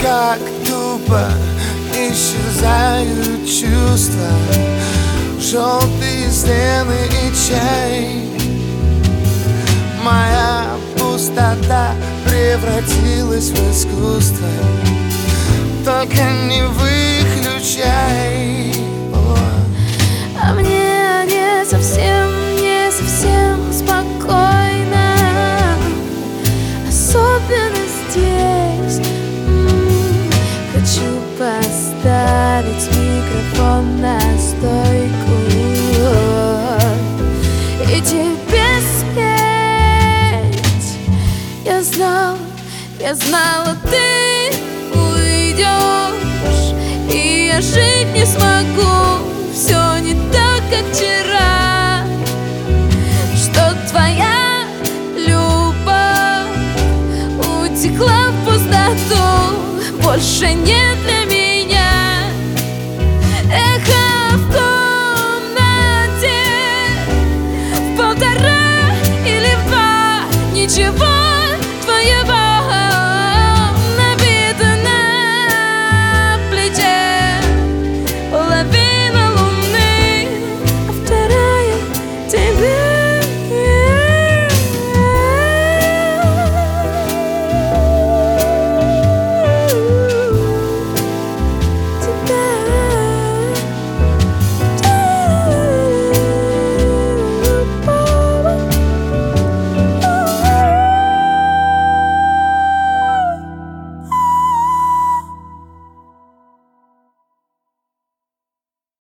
как тупо исчезают чувства, желтые стены и чай. Моя пустота превратилась в искусство, только не выключай. А мне не совсем спокойно, особенно здесь. Хочу поставить микрофон на стойку и тебе спеть. Я знала, ты уйдешь, и я жить не смогу. Все не так, как вчера, что твоя любовь утекла в пустоту, больше нет для меня. Эхо в комнате, в 1,5 или 2, ничего